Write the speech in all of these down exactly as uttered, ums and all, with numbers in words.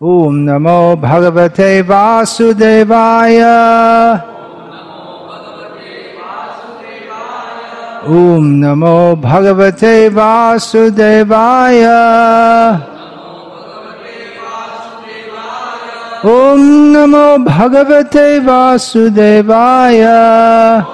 Om Namo Bhagavate Vasudevaya. Om Namo Bhagavate Vasudevaya. Om Namo Bhagavate Vasudevaya.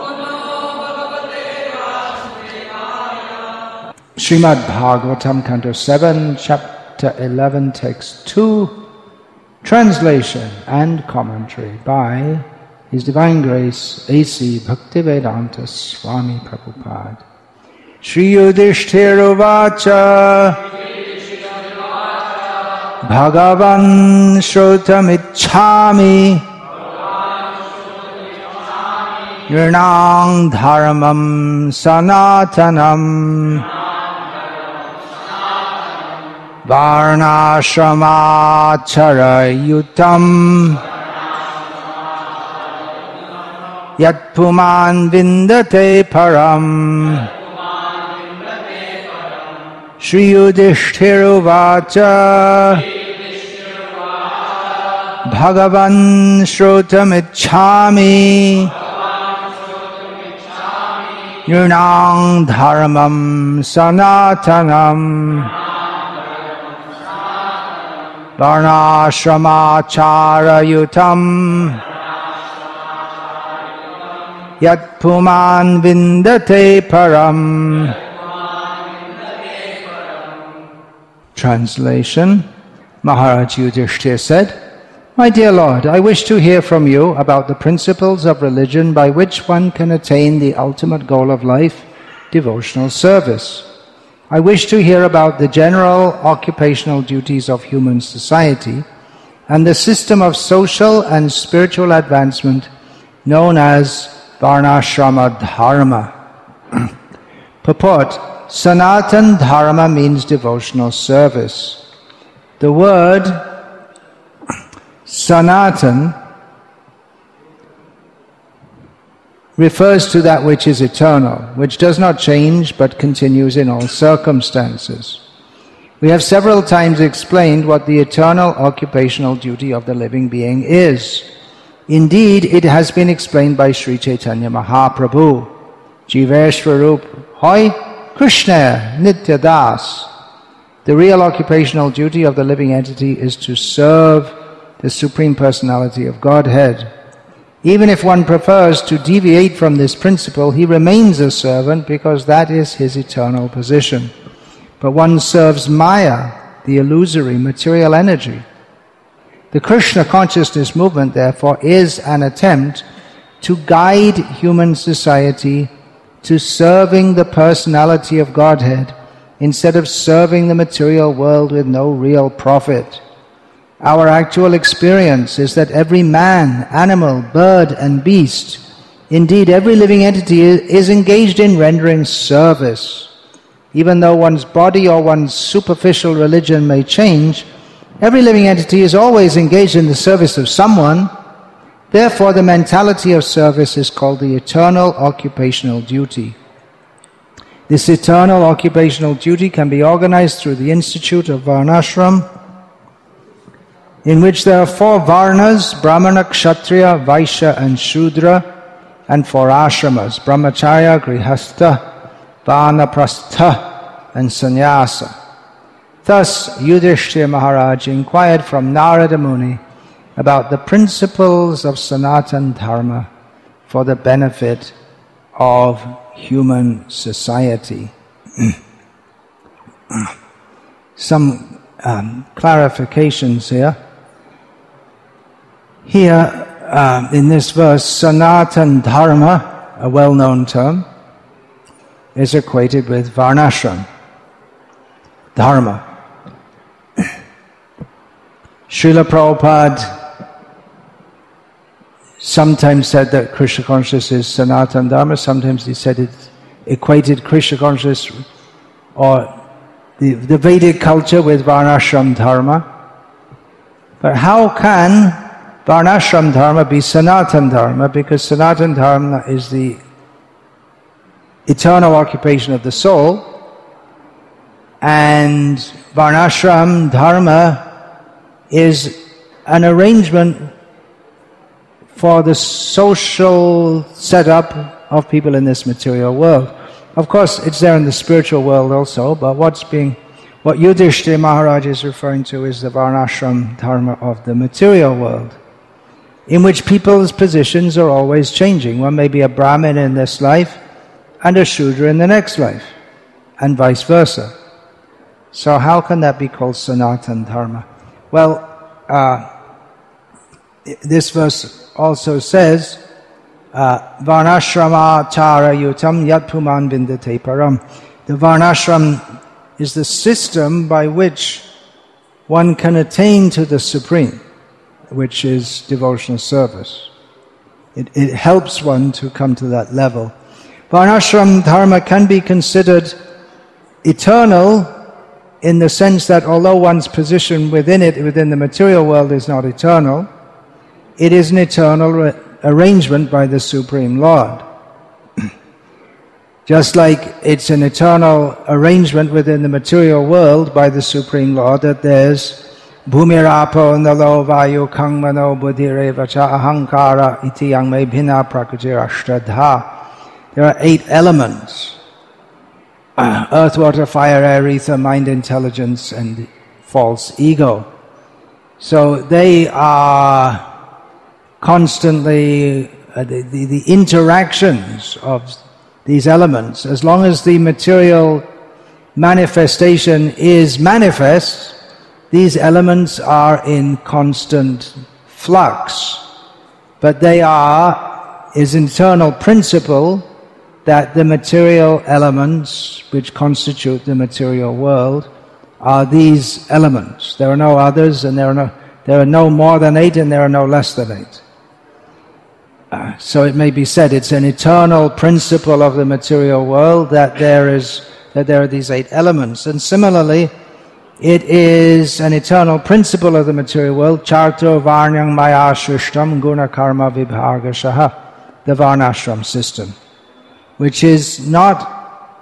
Srimad Bhagavatam, Canto seven, Chapter eleven, Text two, translation and commentary by His Divine Grace A C Bhaktivedanta Swami Prabhupada. Shri Yudhishthira Vacha Bhagavan Shrotamicchami Nirnang Dharmam Sanatanam Varnashramacarayutam Yat Puman Vindate Param. Shri Yudhishthira Vacha Bhagavan Shrotamicchami Nirnang Dharmam Sanatanam Varnashramacarayutam Yat Puman Vindate Param. Translation. Maharaj Yudhishthira said, My dear Lord, I wish to hear from you about the principles of religion by which one can attain the ultimate goal of life, devotional service. I wish to hear about the general occupational duties of human society and the system of social and spiritual advancement known as Varnashrama Dharma. Purport. Sanatan Dharma means devotional service. The word Sanatan refers to that which is eternal, which does not change but continues in all circumstances. We have several times explained what the eternal occupational duty of the living being is. Indeed, it has been explained by Sri Chaitanya Mahaprabhu. Jiveshwarup Hoy Krishna Nitya Das. The real occupational duty of the living entity is to serve the Supreme Personality of Godhead. Even if one prefers to deviate from this principle, he remains a servant because that is his eternal position. But one serves Maya, the illusory material energy. The Krishna consciousness movement, therefore, is an attempt to guide human society to serving the personality of Godhead instead of serving the material world with no real profit. Our actual experience is that every man, animal, bird and beast, indeed every living entity is engaged in rendering service. Even though one's body or one's superficial religion may change, every living entity is always engaged in the service of someone. Therefore, the mentality of service is called the eternal occupational duty. This eternal occupational duty can be organized through the Institute of Varnashram, in which there are four Varnas, Brahmana, Kshatriya, Vaishya and Shudra, and four ashramas, Brahmacharya, Grihastha, Vanaprastha and Sannyasa. Thus, Yudhishthira Maharaj inquired from Narada Muni about the principles of Sanatan Dharma for the benefit of human society. Some um, clarifications here. Here, uh, in this verse, Sanatan Dharma, a well-known term, is equated with Varnashram Dharma. Srila Prabhupada sometimes said that Krishna consciousness is Sanatan Dharma, sometimes he said it equated Krishna consciousness or the, the Vedic culture with Varnashram Dharma. But how can Varnashram Dharma be Sanatan Dharma? Because Sanatan Dharma is the eternal occupation of the soul, and Varnashram Dharma is an arrangement for the social setup of people in this material world. Of course, it's there in the spiritual world also, but what's being, what Yudhishthira Maharaj is referring to is the Varnashram dharma of the material world, in which people's positions are always changing. One may be a Brahmin in this life and a Shudra in the next life, and vice versa. So how can that be called Sanatana Dharma? Well, uh, this verse also says, Varnashrama chara yutam yat puman vindate param. The Varnashram is the system by which one can attain to the Supreme, which is devotional service. It, it helps one to come to that level. Varnashram dharma can be considered eternal in the sense that although one's position within it, within the material world, is not eternal, it is an eternal re- arrangement by the Supreme Lord. Just like it's an eternal arrangement within the material world by the Supreme Lord that there's Bhumirapo nalo vayu kangmano buddhirevacha ahankara iti yang me bhina prakriti. There are eight elements: uh, earth, water, fire, air, ether, mind, intelligence, and false ego. So they are constantly uh, the, the, the interactions of these elements. As long as the material manifestation is manifest, these elements are in constant flux. But they are, is an eternal principle that the material elements which constitute the material world are these elements. There are no others, and there are no, there are no more than eight, and there are no less than eight. Uh, so it may be said it's an eternal principle of the material world that there is that there are these eight elements. And similarly, it is an eternal principle of the material world, Charto Varnyang Maya Shrishtam Guna Karma Vibhagashaha, the Varnashram system, which is not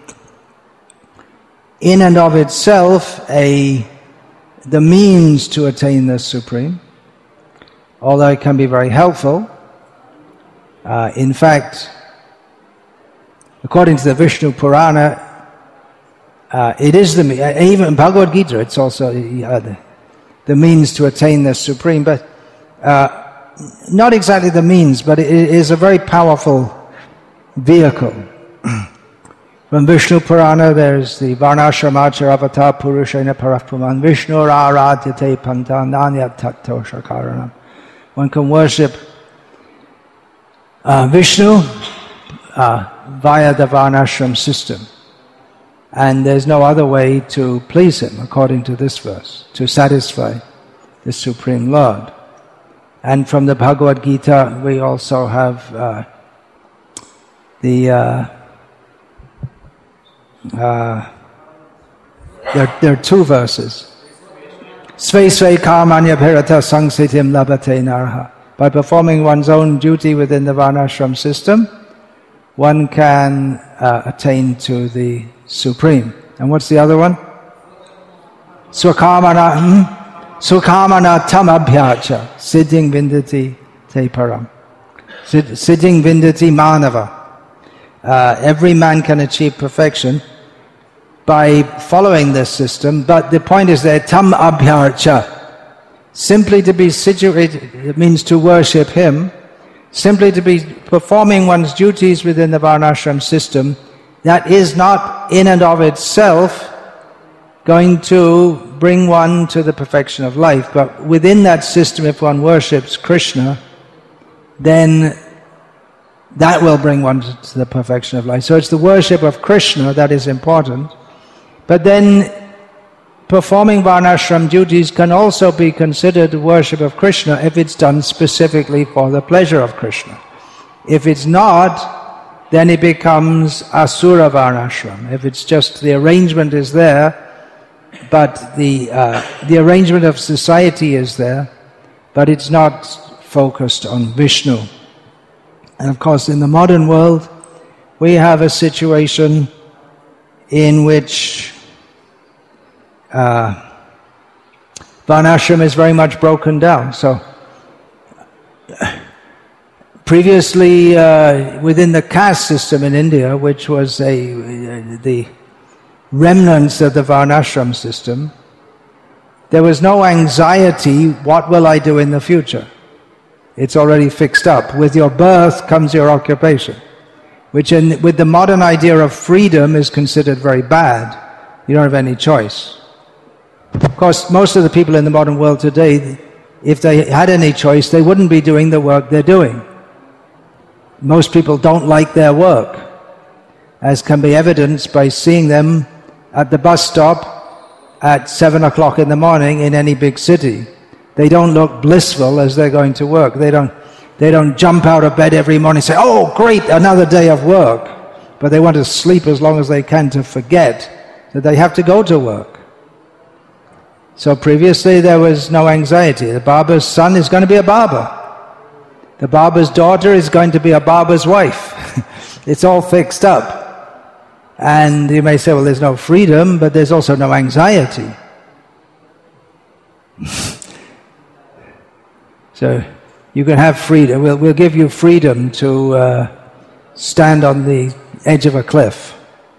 in and of itself a the means to attain the Supreme, although it can be very helpful. Uh, in fact, according to the Vishnu Purana, uh, it is the even in Bhagavad Gita, it's also uh, the, the means to attain the Supreme, but uh, not exactly the means, but it is a very powerful vehicle. From Vishnu Purana, there's the Varnashramacha Avatar Purushena Parapuman Vishnu Aradyate Pantananya Tato Shakaranam. One can worship uh, Vishnu uh, via the Varnashram system. And there's no other way to please him, according to this verse, to satisfy the Supreme Lord. And from the Bhagavad Gita, we also have uh, the uh, uh, there, there are two verses. Sve sve karmanya bhirata sangsitim labate narha. By performing one's own duty within the Varnashram system, one can uh, attain to the Supreme. And what's the other one? Swakamana hmm? Swakamana tam abhyacha siddhing vindati te param. Siddhing vindati manava. Uh, every man can achieve perfection by following this system, but the point is that tam abhyarcha, simply to be situated, it means to worship him, simply to be performing one's duties within the Varnashram system, that is not in and of itself going to bring one to the perfection of life. But within that system, if one worships Krishna, then that will bring one to the perfection of life. So it's the worship of Krishna that is important. But then performing Varnashram duties can also be considered worship of Krishna if it's done specifically for the pleasure of Krishna. If it's not, then it becomes Asura Varnashram. If it's just the arrangement is there, but the uh, the arrangement of society is there, but it's not focused on Vishnu. And of course, in the modern world, we have a situation in which uh, Varnashram is very much broken down. So previously, uh, within the caste system in India, which was a, uh, the remnants of the Varnashram system, there was no anxiety, what will I do in the future? It's already fixed up. With your birth comes your occupation, which in, with the modern idea of freedom is considered very bad. You don't have any choice. Of course, most of the people in the modern world today, if they had any choice, they wouldn't be doing the work they're doing. Most people don't like their work, as can be evidenced by seeing them at the bus stop at seven o'clock in the morning in any big city. They don't look blissful as they're going to work. They don't, they don't jump out of bed every morning and say, oh great, another day of work. But they want to sleep as long as they can to forget that they have to go to work. So previously there was no anxiety. The barber's son is going to be a barber. The barber's daughter is going to be a barber's wife. It's all fixed up. And you may say, well, there's no freedom, but there's also no anxiety. So you can have freedom. We'll, we'll give you freedom to uh, stand on the edge of a cliff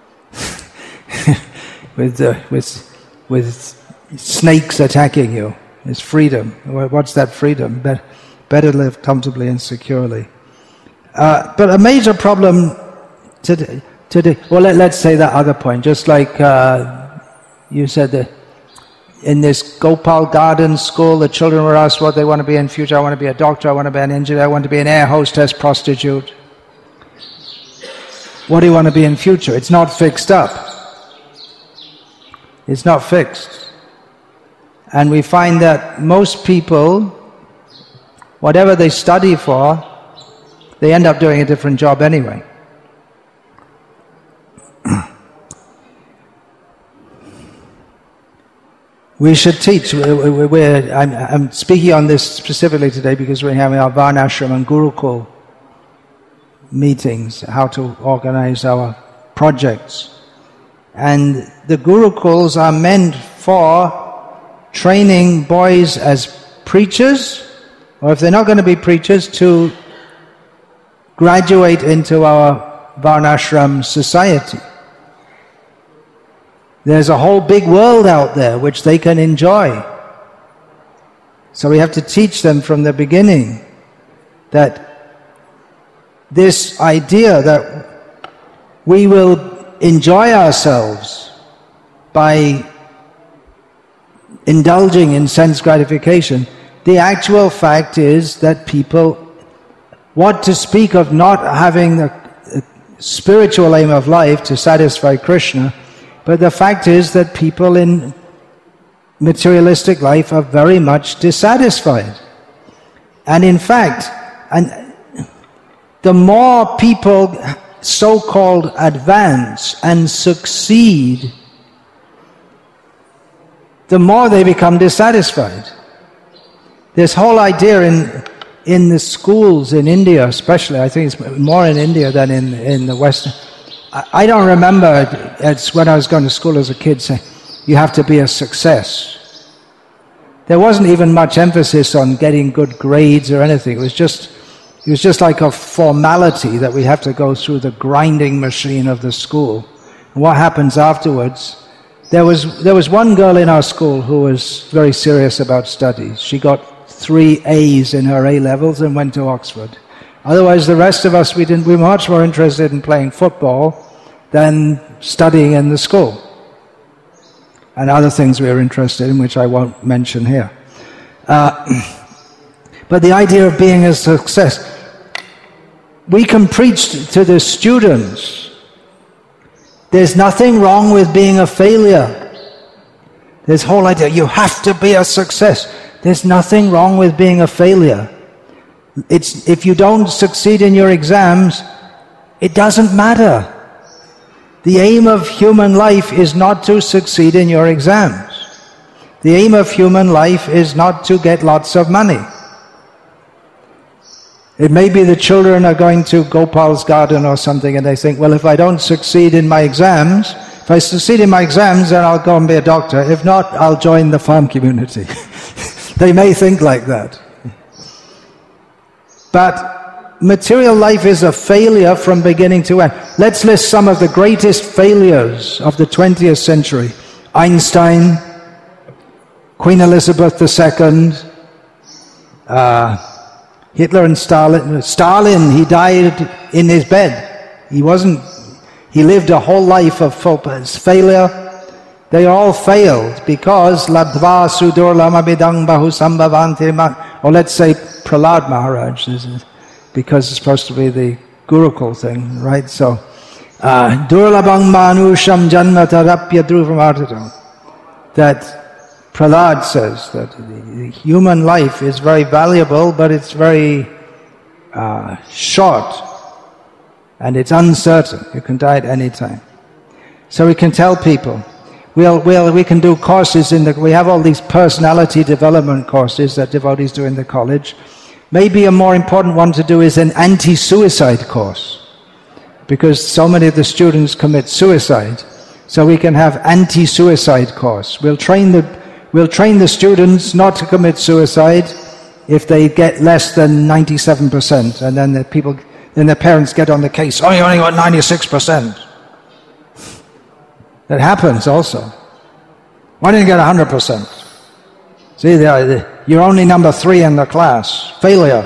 with, uh, with, with snakes attacking you. It's freedom. What's that freedom? But better live comfortably and securely. Uh, but a major problem today, today well, let, let's say that other point, just like uh, you said that in this Gopal Garden school, the children were asked what they want to be in future. I want to be a doctor, I want to be an engineer, I want to be an air hostess, prostitute. What do you want to be in future? It's not fixed up. It's not fixed. And we find that most people, whatever they study for, they end up doing a different job anyway. We should teach. We're, we're, I'm, I'm speaking on this specifically today because we're having our Varnashram and Gurukul meetings, how to organize our projects. And the Gurukuls are meant for training boys as preachers, or if they're not going to be preachers, to graduate into our Varnashram society. There's a whole big world out there which they can enjoy. So we have to teach them from the beginning that this idea that we will enjoy ourselves by indulging in sense gratification, the actual fact is that people, what to speak of not having the spiritual aim of life to satisfy Krishna, but the fact is that people in materialistic life are very much dissatisfied. And in fact, and the more people so-called advance and succeed, the more they become dissatisfied. This whole idea in in the schools in India especially, I think it's more in India than in, in the Western. I, I don't remember it's when I was going to school as a kid saying, you have to be a success. There wasn't even much emphasis on getting good grades or anything. It was just it was just like a formality that we have to go through the grinding machine of the school. And what happens afterwards? There was there was one girl in our school who was very serious about studies. She got three A's in her A levels and went to Oxford. Otherwise, the rest of us, we didn't. We were much more interested in playing football than studying in the school, and other things we were interested in, which I won't mention here. Uh, but the idea of being a success, we can preach to the students. There's nothing wrong with being a failure. This whole idea, you have to be a success. There's nothing wrong with being a failure. It's, if you don't succeed in your exams, it doesn't matter. The aim of human life is not to succeed in your exams. The aim of human life is not to get lots of money. It may be the children are going to Gopal's garden or something and they think, well, if I don't succeed in my exams, if I succeed in my exams, then I'll go and be a doctor. If not, I'll join the farm community. They may think like that. But material life is a failure from beginning to end. Let's list some of the greatest failures of the twentieth century. Einstein, Queen Elizabeth the Second, uh, Hitler and Stalin. Stalin, he died in his bed. He wasn't, he lived a whole life of failure. They all failed because Labdva Sudur Lamabidang Bahu Sambhavanti, or let's say Prahlad Maharaj, because it's supposed to be the Gurukul thing, right? So, Durlabang Manusham Janmatarapya Dhruvamartatam. That Prahlad says that the human life is very valuable, but it's very uh, short and it's uncertain. You can die at any time. So we can tell people, We'll, we'll, we can do courses in the, we have all these personality development courses that devotees do in the college. Maybe a more important one to do is an anti-suicide course, because so many of the students commit suicide. So we can have anti-suicide course. We'll train the, we'll train the students not to commit suicide if they get less than ninety-seven percent, and then the people, then their parents get on the case. Oh, you only got ninety-six percent. That happens also. Why didn't you get one hundred percent? See, you're only number three in the class. Failure.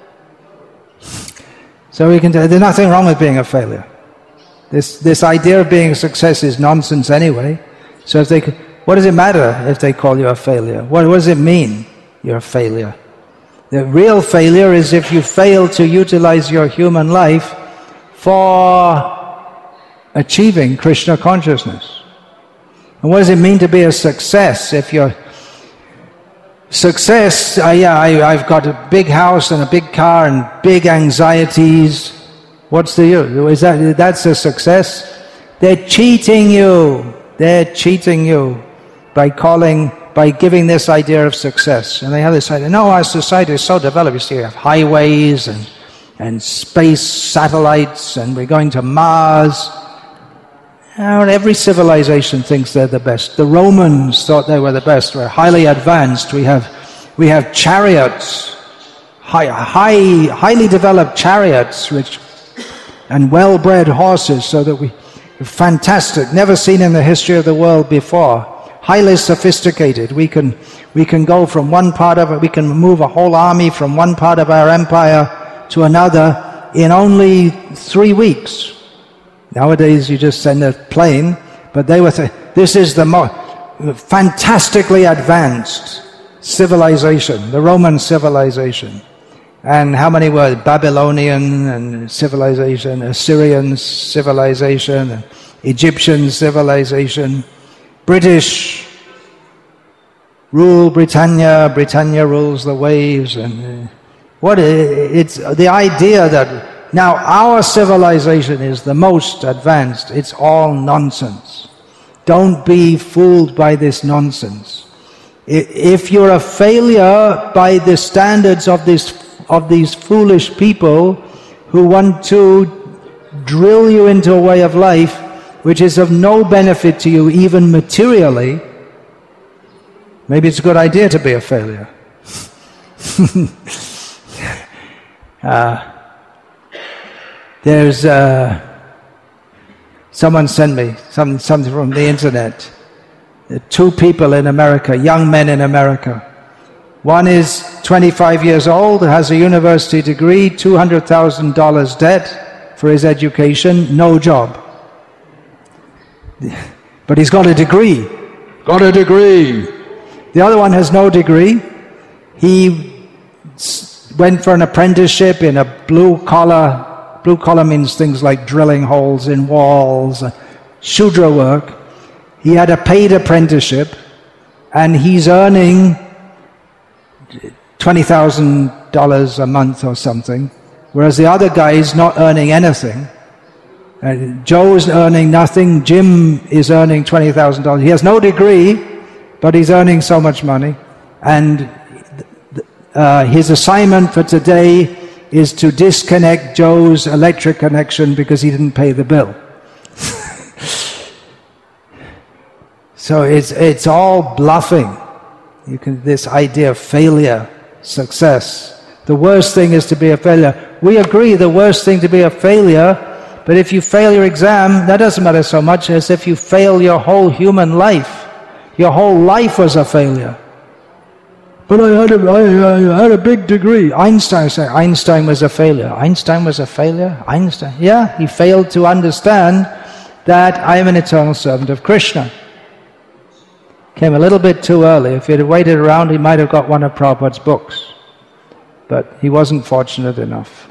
So we can. There's nothing wrong with being a failure. This this idea of being a success is nonsense anyway. So if they, what does it matter if they call you a failure? What, what does it mean? You're a failure. The real failure is if you fail to utilize your human life for achieving Krishna consciousness. And what does it mean to be a success? If you're success, uh, yeah, I, I've got a big house and a big car and big anxieties. What's the use? Is that that's a success? They're cheating you. They're cheating you by calling, by giving this idea of success. And they have this idea. No, our society is so developed. You see, you have highways and and space satellites, and we're going to Mars. Every civilization thinks they're the best. The Romans thought they were the best. We're highly advanced. We have, we have chariots, high, high, highly developed chariots, which, and well-bred horses, so that we, fantastic, never seen in the history of the world before. Highly sophisticated. We can, we can go from one part of it. We can move a whole army from one part of our empire to another in only three weeks. Nowadays you just send a plane, but they were th- this is the most fantastically advanced civilization, the Roman civilization. And how many were Babylonian and civilization, Assyrian civilization, and Egyptian civilization, British rule Britannia, Britannia rules the waves, and uh, what it's the idea that now our civilization is the most advanced. It's all nonsense. Don't be fooled by this nonsense. If you're a failure by the standards of this of these foolish people who want to drill you into a way of life which is of no benefit to you even materially, maybe it's a good idea to be a failure. uh, There's uh, someone sent me some, something from the internet. Two people in America, young men in America. One is twenty-five years old, has a university degree, two hundred thousand dollars debt for his education, no job. But he's got a degree. Got a degree. The other one has no degree. He went for an apprenticeship in a blue-collar. Blue-collar means things like drilling holes in walls, Shudra work. He had a paid apprenticeship, and he's earning twenty thousand dollars a month or something, whereas the other guy is not earning anything. Uh, Joe's earning nothing, Jim is earning twenty thousand dollars. He has no degree, but he's earning so much money. And uh, his assignment for today is to disconnect Joe's electric connection because he didn't pay the bill. So it's it's all bluffing. You can, this idea of failure, success. The worst thing is to be a failure. We agree the worst thing to be a failure, but if you fail your exam, that doesn't matter so much as if you fail your whole human life. Your whole life was a failure. But I had a, I, I had a big degree. Einstein said Einstein was a failure. Einstein was a failure? Einstein? Yeah, he failed to understand that I am an eternal servant of Krishna. Came a little bit too early. If he'd waited around, he might have got one of Prabhupada's books. But he wasn't fortunate enough.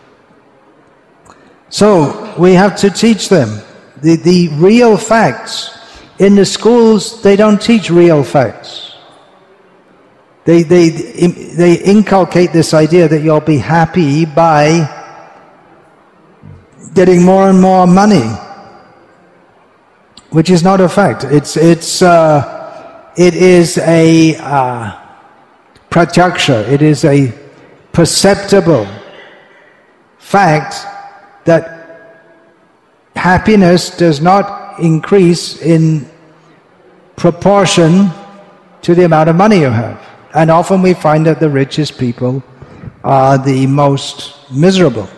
So, we have to teach them the, the real facts. In the schools, they don't teach real facts. They, they, they inculcate this idea that you'll be happy by getting more and more money, which is not a fact. It's, it's, uh, it is a uh, pratyaksha. It is a perceptible fact that happiness does not increase in proportion to the amount of money you have. And often we find that the richest people are the most miserable.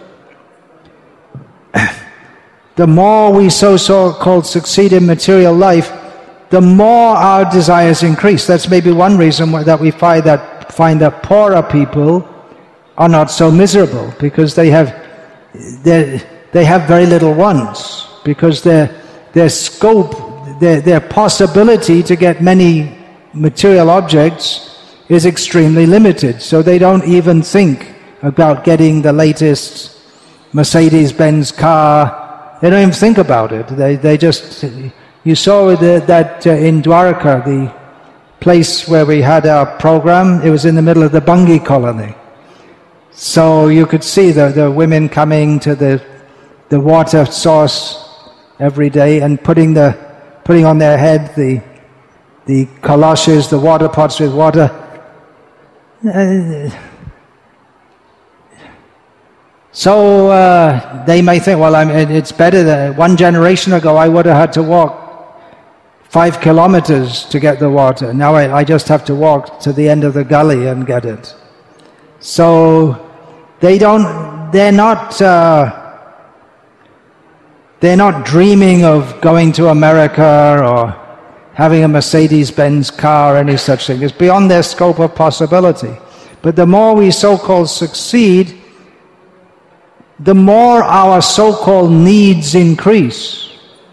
The more we so-called succeed in material life, the more our desires increase. That's maybe one reason why that we find that find that poorer people are not so miserable, because they have they they have very little wants, because their their scope, their their possibility to get many material objects is extremely limited. So they don't even think about getting the latest Mercedes-Benz car. They don't even think about it. They they just, you saw the, that uh, in Dwarka, the place where we had our program, it was in the middle of the Bungi colony. So you could see the, the women coming to the the water source every day and putting the putting on their head the the kaloshes, the water pots with water. Uh, so uh, they may think, well, I mean, it's better than one generation ago I would have had to walk five kilometers to get the water. Now I, I just have to walk to the end of the gully and get it. So they don't, they're not, uh, they're not dreaming of going to America or having a Mercedes-Benz car or any such thing. It's beyond their scope of possibility. But the more we so-called succeed, the more our so-called needs increase.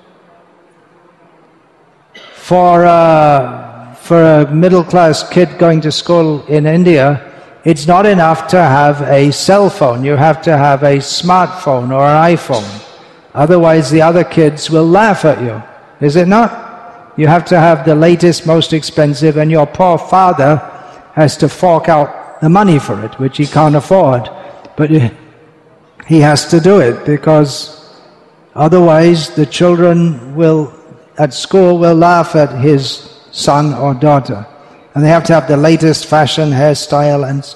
For, uh, for a middle-class kid going to school in India, it's not enough to have a cell phone. You have to have a smartphone or an iPhone. Otherwise, the other kids will laugh at you. Is it not? You have to have the latest, most expensive, and your poor father has to fork out the money for it, which he can't afford. But he has to do it, because otherwise the children will, at school, will laugh at his son or daughter. And they have to have the latest fashion, hairstyle, and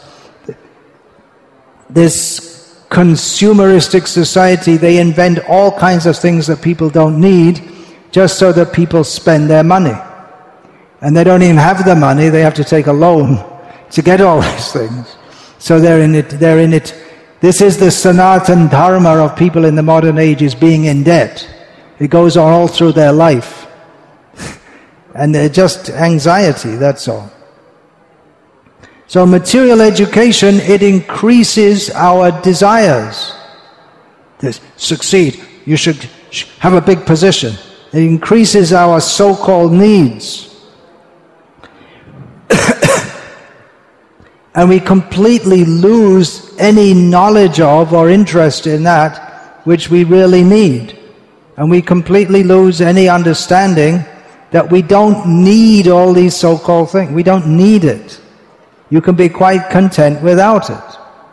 this consumeristic society, they invent all kinds of things that people don't need, just so that people spend their money. And they don't even have the money, they have to take a loan to get all these things. So they're in it, they're in it. This is the Sanatan Dharma of people in the modern age, is being in debt. It goes on all through their life. And they're just anxiety, that's all. So material education, it increases our desires. This, succeed, you should have a big position. It increases our so-called needs. And we completely lose any knowledge of or interest in that which we really need. And we completely lose any understanding that we don't need all these so-called things. We don't need it. You can be quite content without it.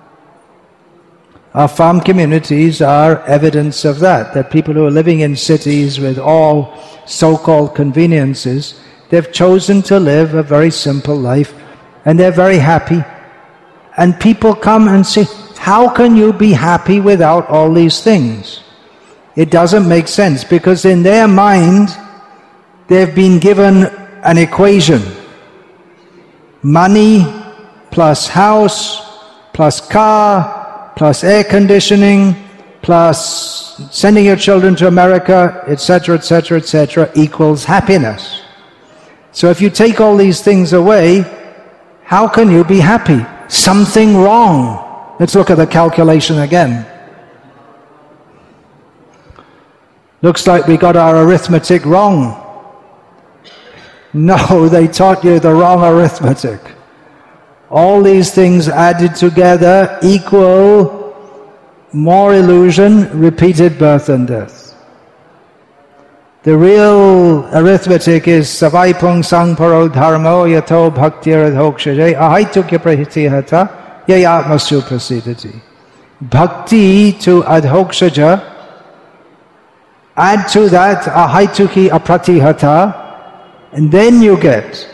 Our farm communities are evidence of that, that people who are living in cities with all so-called conveniences, they've chosen to live a very simple life, and they're very happy. And people come and say, how can you be happy without all these things? It doesn't make sense, because in their mind, they've been given an equation. money, plus house, plus car, plus air conditioning, plus sending your children to America, et cetera, et cetera, et cetera, equals happiness. So if you take all these things away, how can you be happy? Something wrong. Let's look at the calculation again. Looks like we got our arithmetic wrong. No, they taught you the wrong arithmetic. All these things added together equal more illusion, repeated birth and death. The real arithmetic is Savaipung Sangparo Dharmo Yato Bhaktir Adhokshaje Ahaitukya Prahitihata Yayatmasu Prasidati. Bhakti to Adhokshaja. Add to that Ahaituki Apratihata, and then you get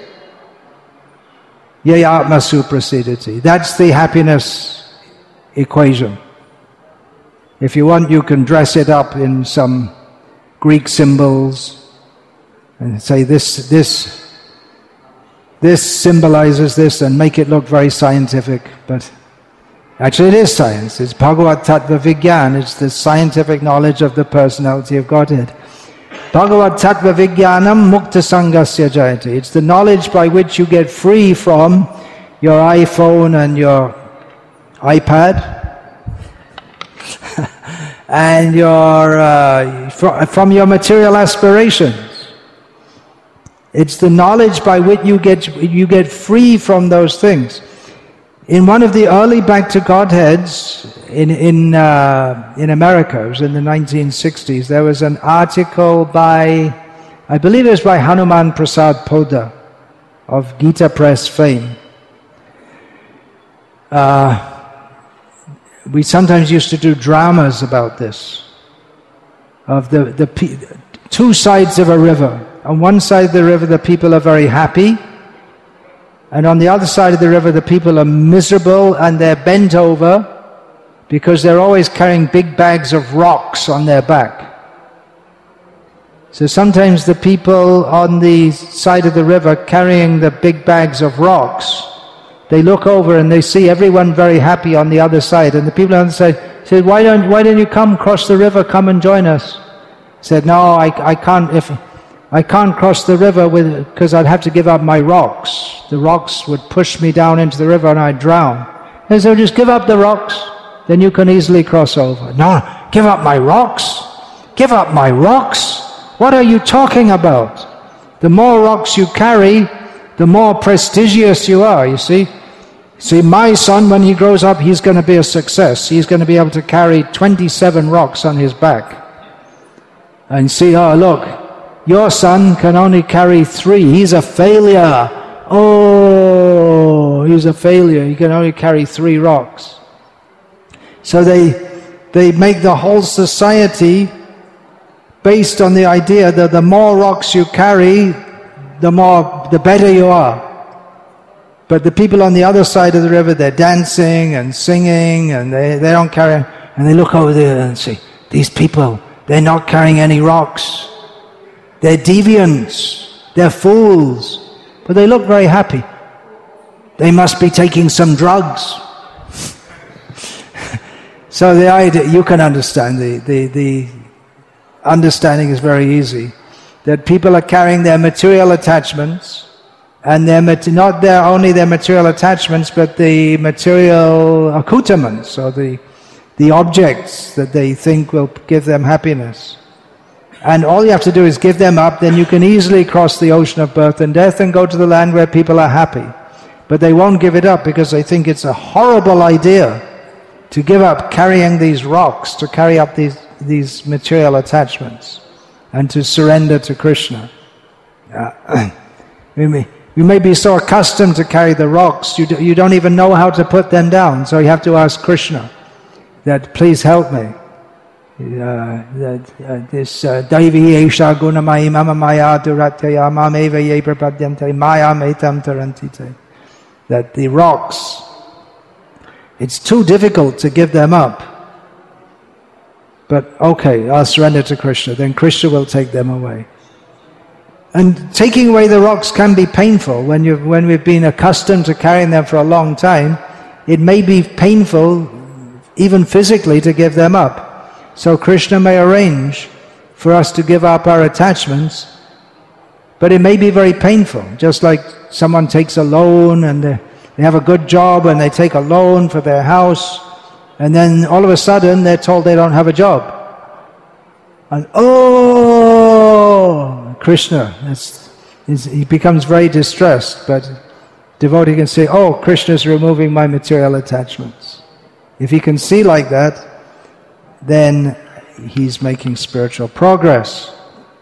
Yayatmasu Prasidati. That's the happiness equation. If you want, you can dress it up in some Greek symbols and say this, this, this symbolizes this, and make it look very scientific. But actually it is science. It's Bhagavad Tattva Vigyan. It's the scientific knowledge of the personality of Godhead. Bhagavad Tattva Vigyanam Mukta Sangasya Jayati. It's the knowledge by which you get free from your iPhone and your iPad and your uh, fr- from your material aspirations. It's the knowledge by which you get you get free from those things. In one of the early Back to Godheads in in uh, in America, it was in the nineteen sixties, there was an article by, I believe it was by Hanuman Prasad Poddar of Gita Press fame. Uh, we sometimes used to do dramas about this, of the, the two sides of a river. On one side of the river, the people are very happy, and on the other side of the river, the people are miserable and they're bent over because they're always carrying big bags of rocks on their back. So sometimes the people on the side of the river carrying the big bags of rocks, they look over and they see everyone very happy on the other side. And the people on the side say, why don't, why don't you come cross the river, come and join us? Said, no, I, I can't, if, I can't cross the river with because I'd have to give up my rocks. The rocks would push me down into the river and I'd drown. And so just give up the rocks, then you can easily cross over. No, give up my rocks? Give up my rocks? What are you talking about? The more rocks you carry, the more prestigious you are, you see. See, my son, when he grows up, he's going to be a success. He's going to be able to carry twenty-seven rocks on his back. And see, oh, look, your son can only carry three. He's a failure. Oh, he's a failure. He can only carry three rocks. So they, they make the whole society based on the idea that the more rocks you carry, the more, the better you are. But the people on the other side of the river, they're dancing and singing, and they, they don't carry, and they look over there and say, these people, they're not carrying any rocks. They're deviants. They're fools. But they look very happy. They must be taking some drugs. So the idea, you can understand, the, the, the understanding is very easy. That people are carrying their material attachments, and their not their only their material attachments, but the material accoutrements, or the the objects that they think will give them happiness. And all you have to do is give them up, then you can easily cross the ocean of birth and death and go to the land where people are happy. But they won't give it up because they think it's a horrible idea to give up carrying these rocks, to carry up these, these material attachments, and to surrender to Krishna. Uh, we, may, we may be so accustomed to carry the rocks, you, do, you don't even know how to put them down, so you have to ask Krishna that, please help me. Uh, that uh, this Daivi Esha Gunamai Mama Maya Durataya Mameva Ye Prapadyante Maya Metam Tarantite. That the rocks, it's too difficult to give them up. But okay, I'll surrender to Krishna, then Krishna will take them away. And taking away the rocks can be painful. When, you've, when we've been accustomed to carrying them for a long time, it may be painful, even physically, to give them up. So Krishna may arrange for us to give up our attachments, but it may be very painful. Just like someone takes a loan and they, they have a good job and they take a loan for their house, and then all of a sudden they're told they don't have a job. And oh, Krishna, it's, it's, he becomes very distressed, but devotee can say, oh, Krishna is removing my material attachments. If he can see like that, then he's making spiritual progress.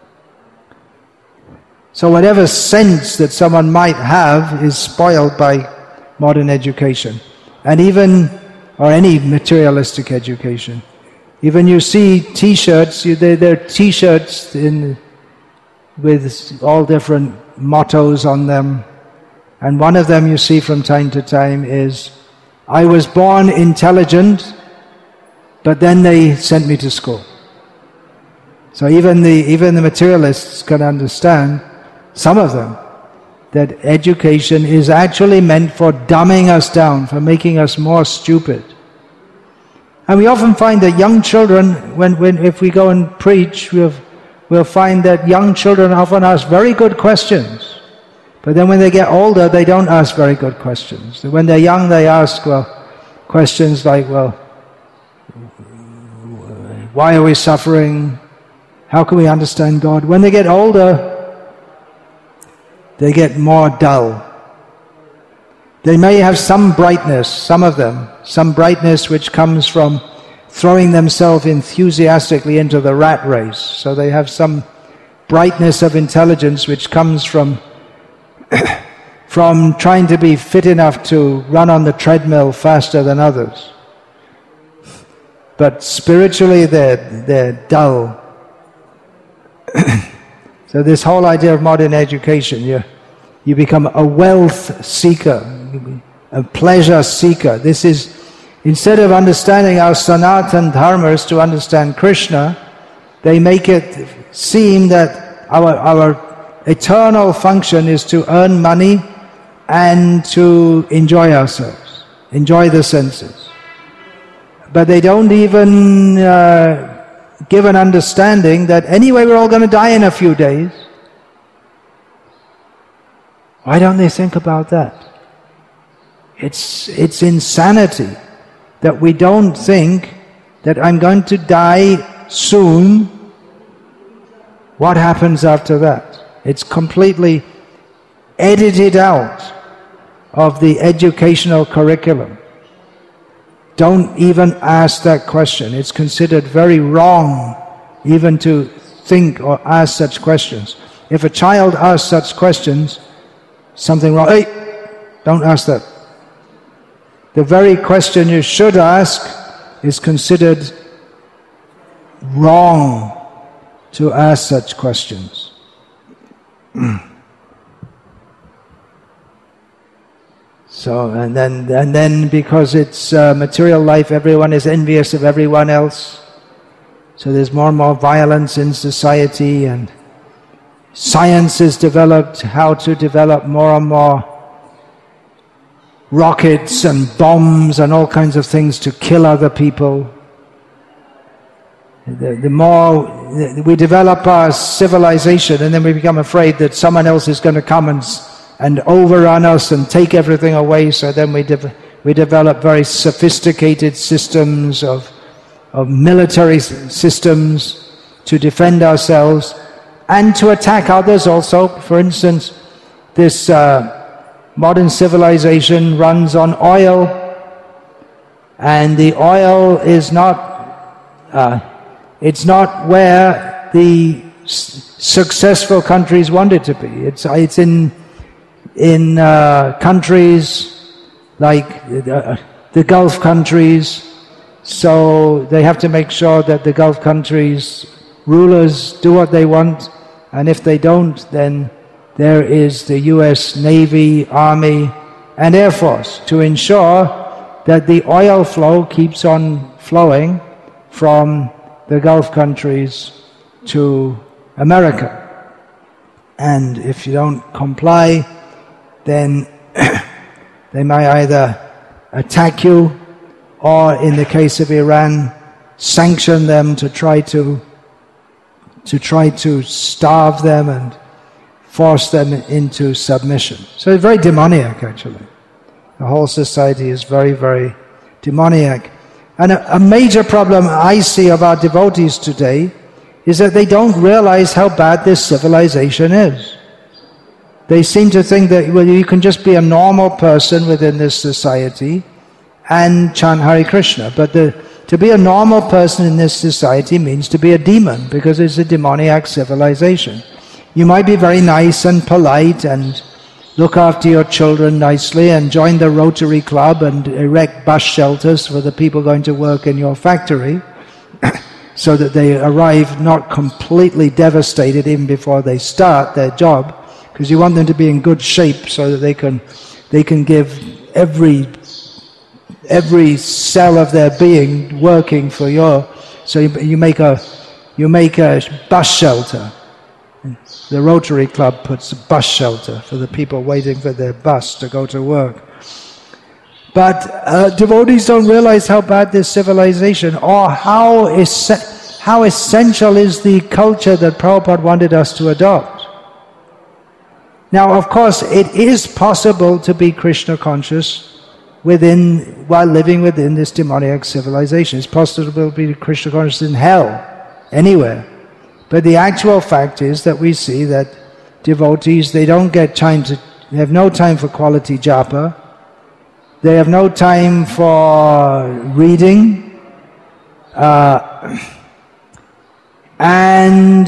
So whatever sense that someone might have is spoiled by modern education, and even, or any materialistic education. Even you see T-shirts, you, they're, they're T-shirts in, with all different mottos on them. And one of them you see from time to time is, I was born intelligent, but then they sent me to school. So even the, even the materialists can understand, some of them, that education is actually meant for dumbing us down, for making us more stupid. And we often find that young children, when, when if we go and preach, we'll, we'll find that young children often ask very good questions. But then when they get older, they don't ask very good questions. When they're young, they ask, well, questions like, well, why are we suffering? How can we understand God? When they get older, they get more dull. They may have some brightness, some of them, some brightness which comes from throwing themselves enthusiastically into the rat race. So they have some brightness of intelligence which comes from from trying to be fit enough to run on the treadmill faster than others. But spiritually they're, they're dull. So this whole idea of modern education, you, you become a wealth seeker, a pleasure seeker. This is, instead of understanding our Sanatana Dharma is to understand Krishna, they make it seem that our, our eternal function is to earn money and to enjoy ourselves, enjoy the senses. But they don't even uh, give an understanding that anyway we're all going to die in a few days. Why don't they think about that? It's, it's insanity that we don't think that I'm going to die soon. What happens after that? It's completely edited out of the educational curriculum. Don't even ask that question. It's considered very wrong even to think or ask such questions. If a child asks such questions, something wrong. Hey, don't ask that. The very question you should ask is considered wrong to ask such questions. So, and then, and then because it's uh, material life, everyone is envious of everyone else. So there's more and more violence in society, and science has developed how to develop more and more rockets and bombs and all kinds of things to kill other people. The, the more we develop our civilization, and then we become afraid that someone else is going to come and and overrun us and take everything away. So then we de- we develop very sophisticated systems of of military s- systems to defend ourselves and to attack others also. For instance, this uh, modern civilization runs on oil, and the oil is not uh, it's not where the s- successful countries want it to be. It's it's in in uh, countries like uh, the Gulf countries. So they have to make sure that the Gulf countries rulers do what they want, and if they don't, then there is the U S Navy, Army and Air Force to ensure that the oil flow keeps on flowing from the Gulf countries to America. And if you don't comply, then they may either attack you, or in the case of Iran, sanction them to try to to try to starve them and force them into submission. So it's very demoniac, actually. The whole society is very, very demoniac. And a, a major problem I see of our devotees today is that they don't realize how bad this civilization is. They seem to think that, well, you can just be a normal person within this society and chant Hare Krishna. But the, to be a normal person in this society means to be a demon, because it's a demoniac civilization. You might be very nice and polite and look after your children nicely and join the Rotary Club and erect bus shelters for the people going to work in your factory so that they arrive not completely devastated even before they start their job, because you want them to be in good shape so that they can they can give every every cell of their being working for your. So you, you make a you make a bus shelter. The Rotary Club puts a bus shelter for the people waiting for their bus to go to work. But uh, devotees don't realize how bad this civilization, or how es- how essential is the culture that Prabhupada wanted us to adopt. Now, of course, it is possible to be Krishna conscious within while living within this demoniac civilization. It's possible to be Krishna conscious in hell, anywhere. But the actual fact is that we see that devotees, they don't get time to, they have no time for quality japa, they have no time for reading, uh, and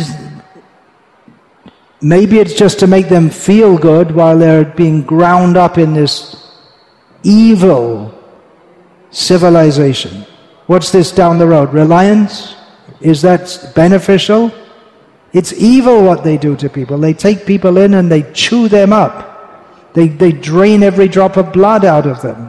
maybe it's just to make them feel good while they're being ground up in this evil civilization. What's this down the road? Reliance? Is that beneficial? It's evil what they do to people. They take people in and they chew them up. They, they drain every drop of blood out of them.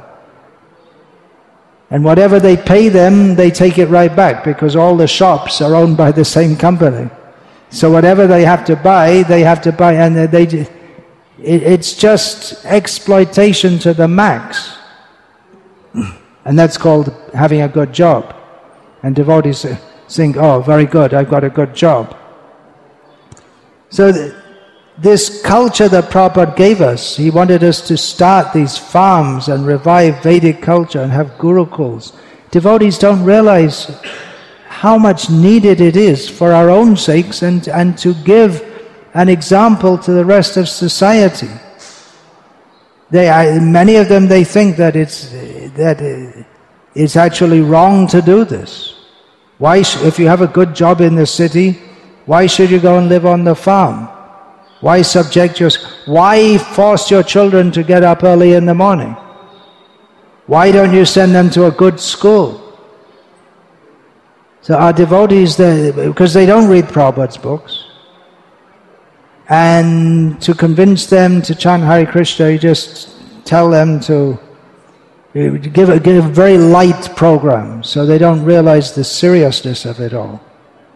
And whatever they pay them, they take it right back, because all the shops are owned by the same company. So whatever they have to buy, they have to buy, and they, they it, it's just exploitation to the max. And that's called having a good job. And devotees think, oh, very good, I've got a good job. So th- this culture that Prabhupada gave us, he wanted us to start these farms and revive Vedic culture and have gurukuls. Devotees don't realize how much needed it is for our own sakes, and, and to give an example to the rest of society. They, I, many of them, they think that it's, that it's actually wrong to do this. Why, sh- if you have a good job in the city, why should you go and live on the farm? Why subject your... Why force your children to get up early in the morning? Why don't you send them to a good school? So our devotees, they, because they don't read Prabhupada's books, and to convince them to chant Hare Krishna, you just tell them to give a, give a very light program, so they don't realize the seriousness of it all.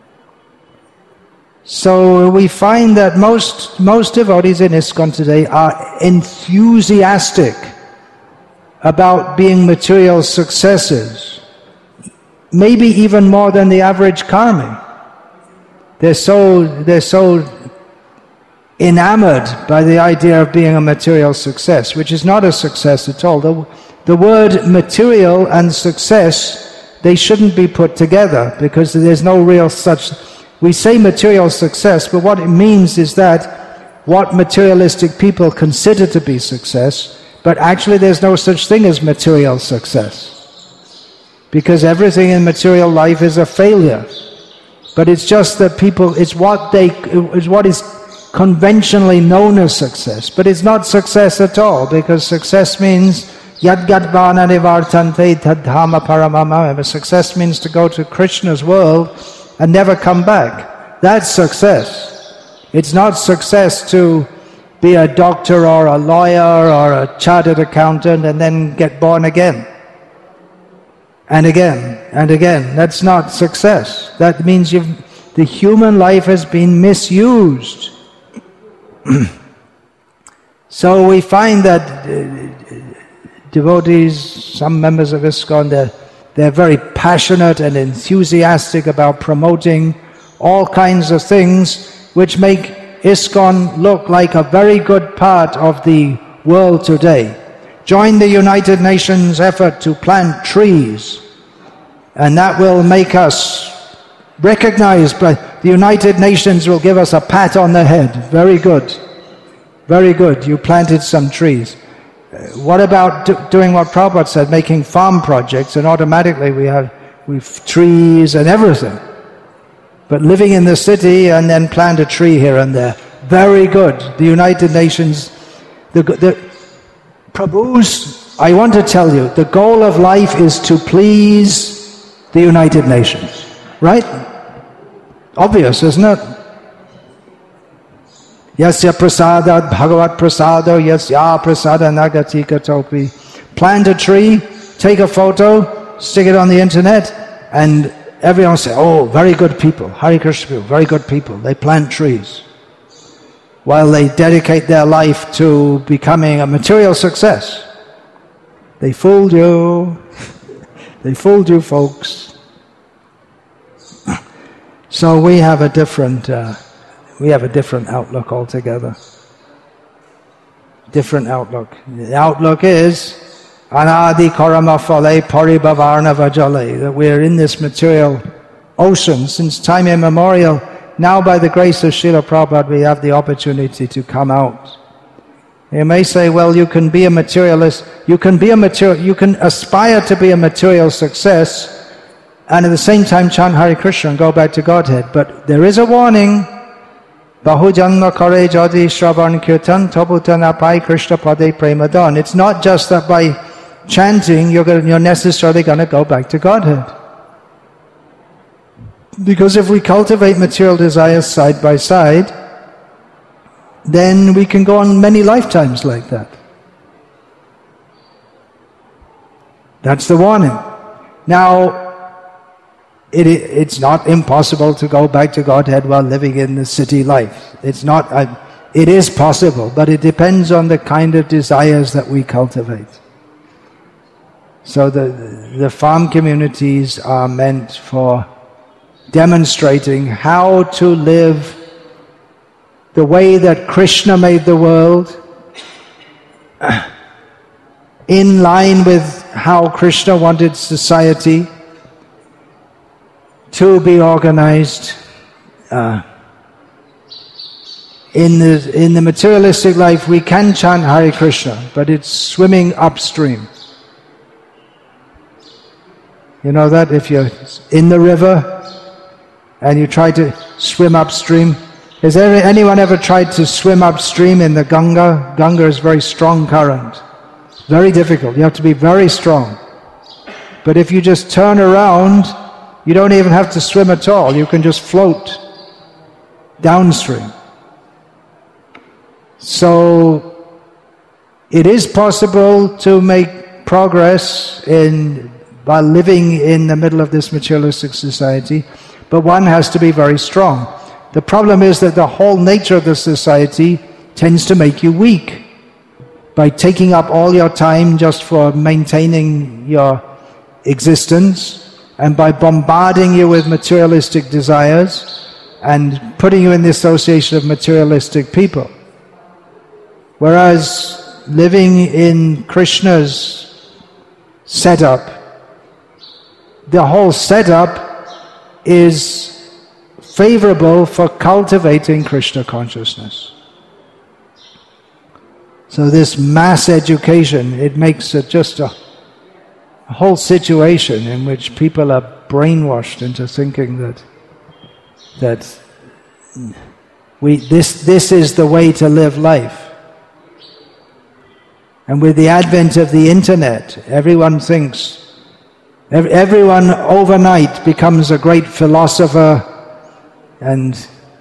So we find that most, most devotees in ISKCON today are enthusiastic about being material successes, maybe even more than the average karmi. They're so, they're so enamored by the idea of being a material success, which is not a success at all. The, the word material and success, they shouldn't be put together, because there's no real such... We say material success, but what it means is that what materialistic people consider to be success, but actually there's no such thing as material success, because everything in material life is a failure. But it's just that people, it's what they, it's what is conventionally known as success, but it's not success at all, because success means yad gadvana nivartante tadhama paramamam. Success means to go to Krishna's world and never come back. That's success. It's not success to be a doctor or a lawyer or a chartered accountant and then get born again. And again, and again. That's not success. That means you've, the human life has been misused. So we find that uh, devotees, some members of ISKCON, they're, they're very passionate and enthusiastic about promoting all kinds of things which make ISKCON look like a very good part of the world today. Join the United Nations effort to plant trees, and that will make us recognized, but the United Nations will give us a pat on the head. Very good. Very good. You planted some trees. What about do, doing what Prabhupada said, making farm projects, and automatically we have we've trees and everything. But living in the city and then plant a tree here and there. Very good. The United Nations, the, the Prabhu's, I want to tell you, the goal of life is to please the United Nations. Right? Obvious, isn't it? Yasya prasadat bhagavat prasado yasya prasada nagati katopi. Plant a tree, take a photo, stick it on the internet, and everyone say, oh, very good people, Hare Krishna people, very good people. They plant trees while they dedicate their life to becoming a material success. They fooled you. They fooled you, folks. So we have a different, uh, we have a different outlook altogether. Different outlook. The outlook is anadi karama phale paribhavarna vajale, that we're in this material ocean since time immemorial. Now, by the grace of Srila Prabhupada, we have the opportunity to come out. You may say, well, you can be a materialist, you can be a material, you can aspire to be a material success, and at the same time chant Hare Krishna and go back to Godhead. But there is a warning. Bahu janma kare jadi shravan kirtan tabutana pai Krishna pade premadan. It's not just that by chanting you're, gonna, you're necessarily going to go back to Godhead. Because if we cultivate material desires side by side, then we can go on many lifetimes like that. That's the warning. Now, It, it's not impossible to go back to Godhead while living in the city life. It's not, uh, it is possible, but it depends on the kind of desires that we cultivate. So the, the farm communities are meant for demonstrating how to live the way that Krishna made the world, in line with how Krishna wanted society to be organized. Uh, in the in the materialistic life, we can chant Hare Krishna, but it's swimming upstream. You know that if you're in the river and you try to swim upstream, has there, anyone ever tried to swim upstream in the Ganga? Ganga is a very strong current. It's very difficult. You have to be very strong. But if you just turn around, you don't even have to swim at all. You can just float downstream. So it is possible to make progress in by living in the middle of this materialistic society, but one has to be very strong. The problem is that the whole nature of the society tends to make you weak by taking up all your time just for maintaining your existence, and by bombarding you with materialistic desires and putting you in the association of materialistic people. Whereas living in Krishna's setup, the whole setup is favorable for cultivating Krishna consciousness. So this mass education, it makes it just a A whole situation in which people are brainwashed into thinking that that we this this is the way to live life. And with the advent of the internet, everyone thinks, everyone overnight becomes a great philosopher, and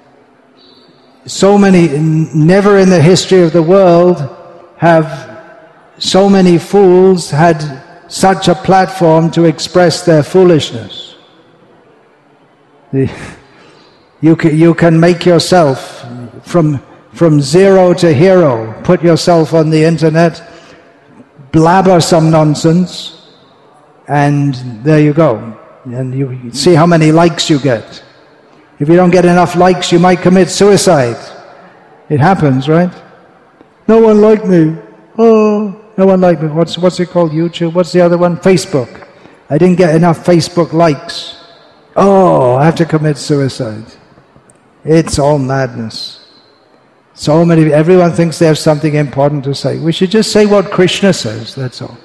so many, never in the history of the world have so many fools had such a platform to express their foolishness. The, you, can, you can make yourself, from, from zero to hero. Put yourself on the internet, blabber some nonsense, and there you go. And you see how many likes you get. If you don't get enough likes, you might commit suicide. It happens, right? No one liked me. Oh, no one liked me. What's, what's it called? YouTube? What's the other one? Facebook. I didn't get enough Facebook likes. Oh, I have to commit suicide. It's all madness. So many, everyone thinks they have something important to say. We should just say what Krishna says, that's all.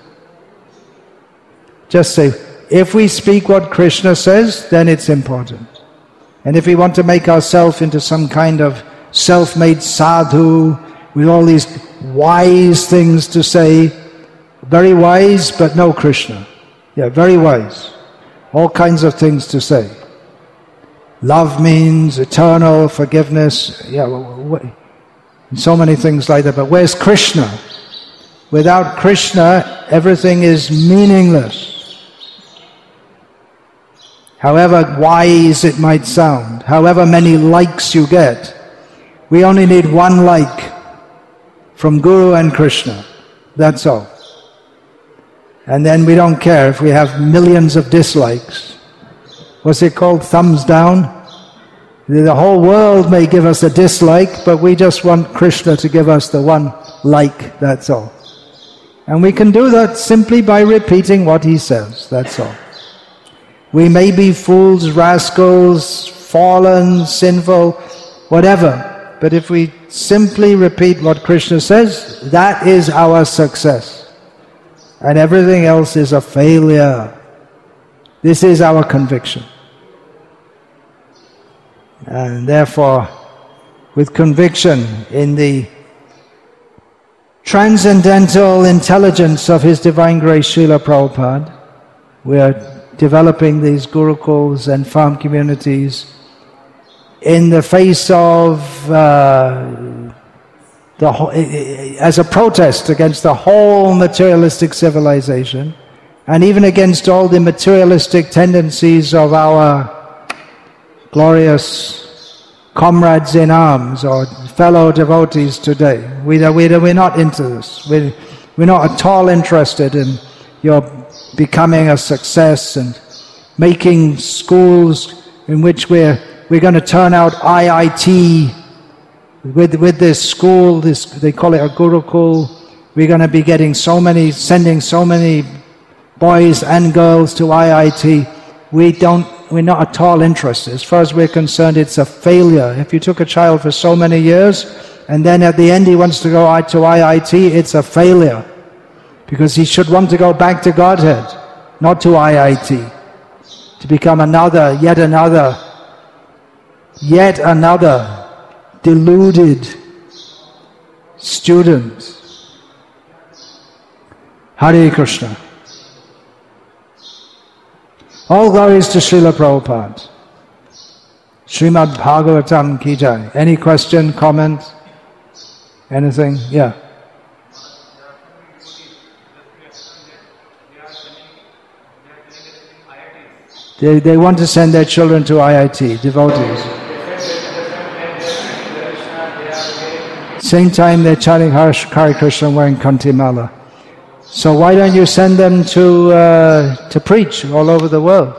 Just say, if we speak what Krishna says, then it's important. And if we want to make ourselves into some kind of self-made sadhu, with all these wise things to say, very wise, but no Krishna. Yeah, very wise. All kinds of things to say. Love means eternal forgiveness. Yeah, so many things like that. But where's Krishna? Without Krishna, everything is meaningless. However wise it might sound, however many likes you get, we only need one like from Guru and Krishna. That's all. And then we don't care if we have millions of dislikes. What's it called? Thumbs down? The whole world may give us a dislike, but we just want Krishna to give us the one like, that's all. And we can do that simply by repeating what he says, that's all. We may be fools, rascals, fallen, sinful, whatever, but if we simply repeat what Krishna says, that is our success. And everything else is a failure. This is our conviction. And therefore, with conviction in the transcendental intelligence of His Divine Grace Srila Prabhupada, we are developing these gurukuls and farm communities in the face of uh, the whole, as a protest against the whole materialistic civilization, and even against all the materialistic tendencies of our glorious comrades in arms or fellow devotees today. We, we, we're not into this. We're, we're not at all interested in your becoming a success and making schools in which we're we're going to turn out I I T with with this school. This they call it a Gurukul. We're going to be getting so many, sending so many boys and girls to I I T. We don't. We're not at all interested. As far as we're concerned, it's a failure. If you took a child for so many years and then at the end he wants to go to I I T, it's a failure. Because he should want to go back to Godhead, not to I I T, to become another, yet another, yet another deluded student. Hare Krishna. All glories to Srila Prabhupada. Srimad Bhagavatam ki jai. Any question, comment, anything? Yeah. They, they want to send their children to I I T, devotees. Same time they're chanting Hare Krishna wearing Kanti Mala. So why don't you send them to uh, to preach all over the world?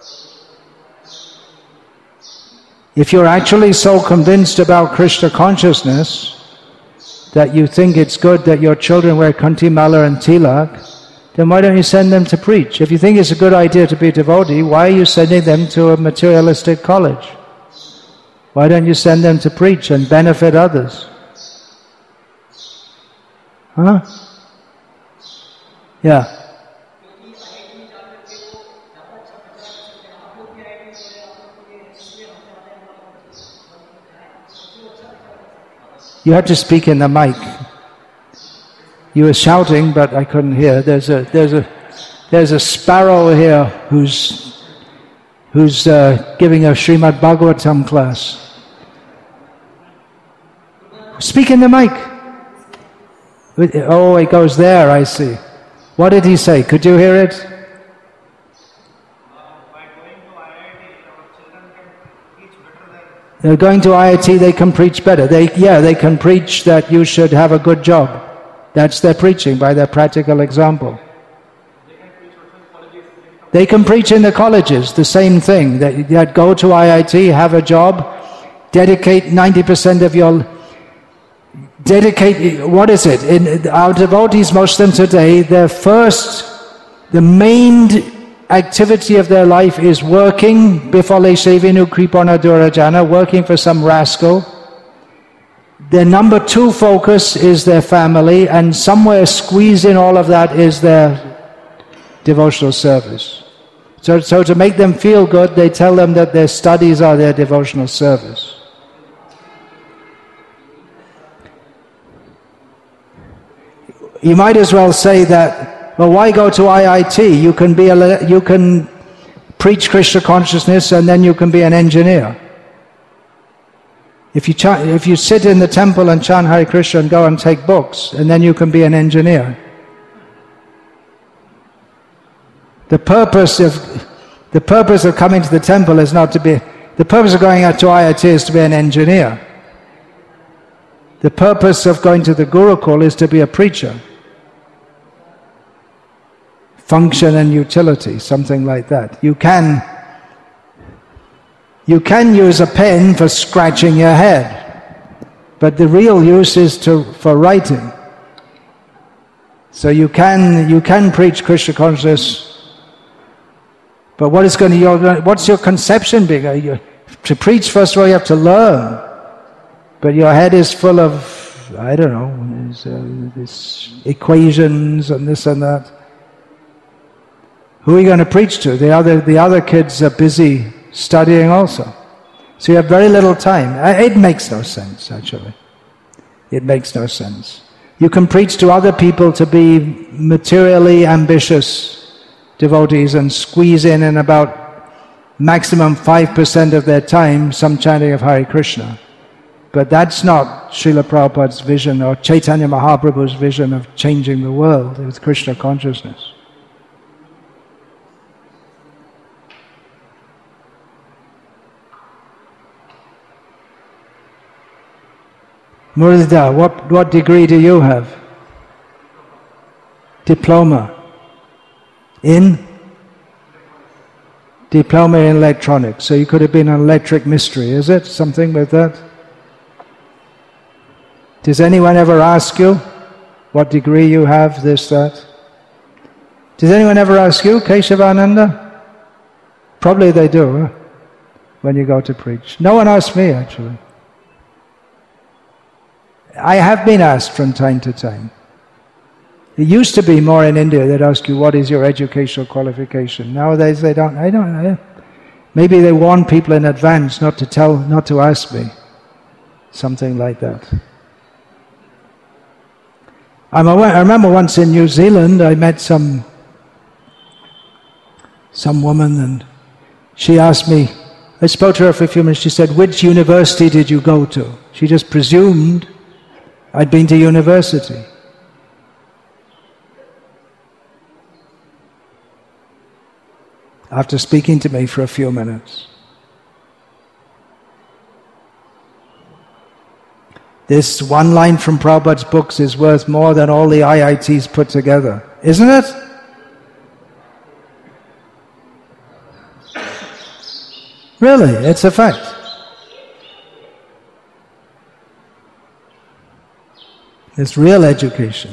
If you're actually so convinced about Krishna consciousness that you think it's good that your children wear Kanti Mala and Tilak, then why don't you send them to preach? If you think it's a good idea to be a devotee, why are you sending them to a materialistic college? Why don't you send them to preach and benefit others? Huh? Yeah. You have to speak in the mic. You were shouting, but I couldn't hear. There's a there's a there's a sparrow here who's who's uh, giving a Srimad Bhagavatam class. Speak in the mic. Oh, it goes there. I see. What did he say? Could you hear it? They're going to I I T, they can preach better. They, yeah, they can preach that you should have a good job. That's their preaching by their practical example. They can preach in the colleges, the same thing, that, that go to I I T, have a job, dedicate ninety percent of your, dedicate, what is it? In our devotees, most of them today, their first, the main activity of their life is working, bifale sevinu kripona durajana, working for some rascal. Their number two focus is their family, and somewhere squeezed in all of that is their devotional service. So, so to make them feel good, they tell them that their studies are their devotional service. You might as well say that, well, why go to I I T? You can be a, you can preach Krishna consciousness and then you can be an engineer. If you, chant, if you sit in the temple and chant Hare Krishna and go and take books, and then you can be an engineer. The purpose of the purpose of coming to the temple is not to be. The purpose of going out to I I T is to be an engineer. The purpose of going to the Gurukul is to be a preacher. Function and utility, something like that. You can. You can use a pen for scratching your head, but the real use is to, for writing. So you can, you can preach Krishna consciousness, but what is going to, your, what's your conception being? You, to preach, first of all, you have to learn, but your head is full of, I don't know, these, uh, these equations and this and that. Who are you going to preach to? The other, the other kids are busy studying also. So you have very little time. It makes no sense, actually. It makes no sense. You can preach to other people to be materially ambitious devotees and squeeze in in about maximum five percent of their time some chanting of Hare Krishna. But that's not Srila Prabhupada's vision or Chaitanya Mahaprabhu's vision of changing the world with Krishna consciousness. Murida, what, what degree do you have? Diploma. In? Diploma in electronics. So you could have been an electric mystery, is it? Something with that? Does anyone ever ask you what degree you have, this, that? Does anyone ever ask you, Keshavananda? Probably they do, huh? When you go to preach. No one asked me, actually. I have been asked from time to time. It used to be more in India, they'd ask you, what is your educational qualification? Nowadays they don't, I don't know. Maybe they warn people in advance not to tell, not to ask me. Something like that. I'm aware, I remember once in New Zealand, I met some, some woman and she asked me, I spoke to her for a few minutes, she said, which university did you go to? She just presumed I'd been to university. After speaking to me for a few minutes. This one line from Prabhupada's books is worth more than all the I I Ts put together. Isn't it? Really, it's a fact. It's real education.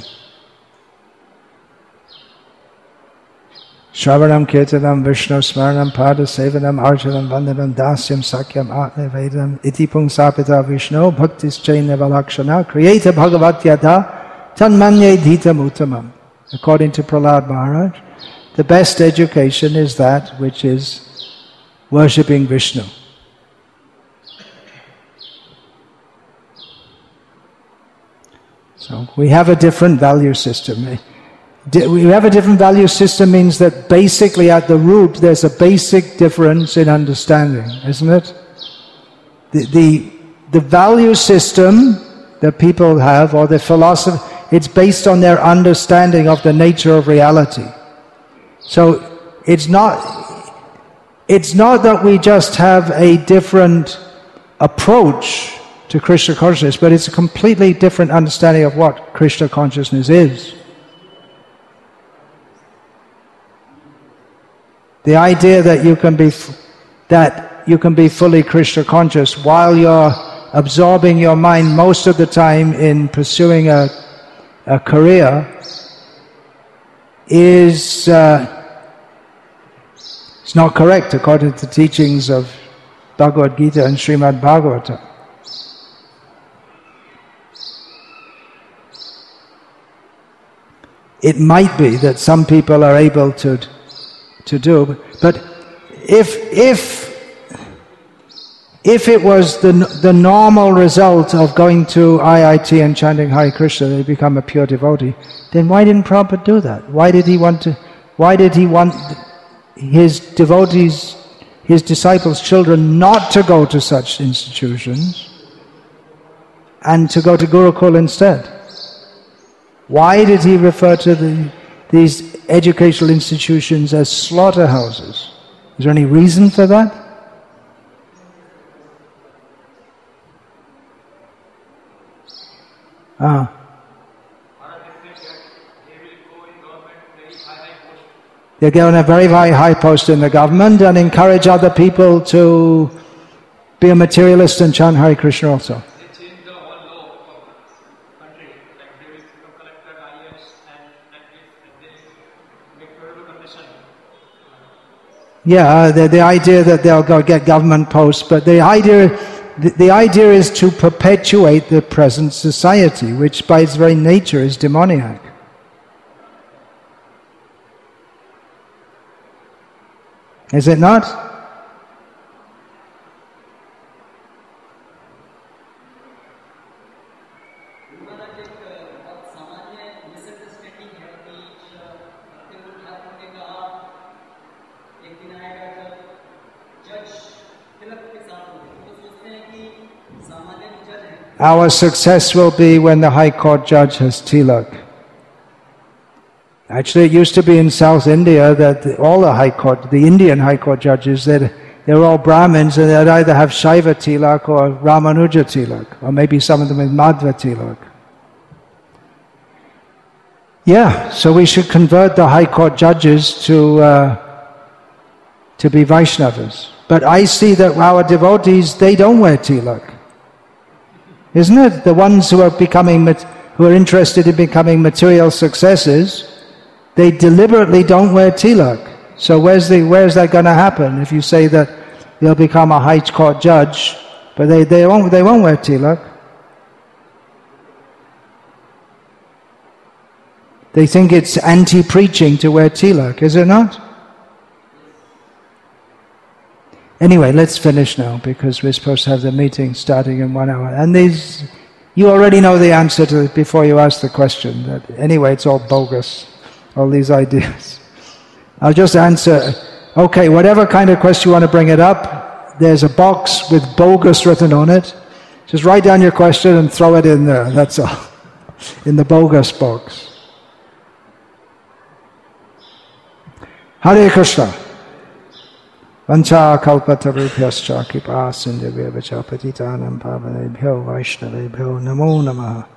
Shravanam Kirtanam Vishnu Smaranam Pada Sevanam Arjanam Vandanam Dasyam Sakyam Atma Vedam Iti Pungsapita Vishnu Bhaktis Chaina Valakshana Kriyeta Bhagavatyata Tanmanye Dhitam Uttamam. According to Prahlad Maharaj, the best education is that which is worshipping Vishnu. So we have a different value system. We have a different value system means that basically at the root there's a basic difference in understanding, isn't it? The, the, the value system that people have, or the philosophy, it's based on their understanding of the nature of reality. So it's not, it's not that we just have a different approach to Krishna consciousness, but it's a completely different understanding of what Krishna consciousness is. The idea that you can be that you can be fully Krishna conscious while you're absorbing your mind most of the time in pursuing a, a career is uh, it's not correct according to the teachings of Bhagavad Gita and Srimad Bhagavatam. It might be that some people are able to to do, but if if if it was the the normal result of going to I I T and chanting Hare Krishna, they become a pure devotee, then why didn't Prabhupada do that? Why did he want to? Why did he want his devotees, his disciples' children, not to go to such institutions and to go to Gurukul instead? Why did he refer to the, these educational institutions as slaughterhouses? Is there any reason for that? Ah. They go on a very, very high post in the government and encourage other people to be a materialist and chant Hare Krishna also. Yeah, the, the idea that they'll go get government posts, but the idea, the, the idea is to perpetuate the present society, which by its very nature is demoniac. Is it not? Our success will be when the High Court judge has tilak. Actually, it used to be in South India that the, all the High Court, the Indian High Court judges, they were all Brahmins, and they'd either have Shaiva tilak or Ramanuja tilak, or maybe some of them with Madhva tilak. Yeah, so we should convert the High Court judges to uh, to be Vaishnavas. But I see that our devotees, they don't wear tilak. Isn't it? The ones who are becoming, who are interested in becoming material successes, they deliberately don't wear tilak. So where's the where's that going to happen? If you say that they'll become a high court judge, but they they won't they won't wear tilak. They think it's anti-preaching to wear tilak, is it not? Anyway, let's finish now, because we're supposed to have the meeting starting in one hour. And these, you already know the answer to it before you ask the question. That anyway, it's all bogus, all these ideas. I'll just answer, okay, whatever kind of question you want to bring it up, there's a box with bogus written on it. Just write down your question and throw it in there, that's all. In the bogus box. Hare Krishna. Vancha kalpatarubhyascha kripa sindhubhyo vacha patitanam pavanebhyo vaishnavebhyo namo namaha.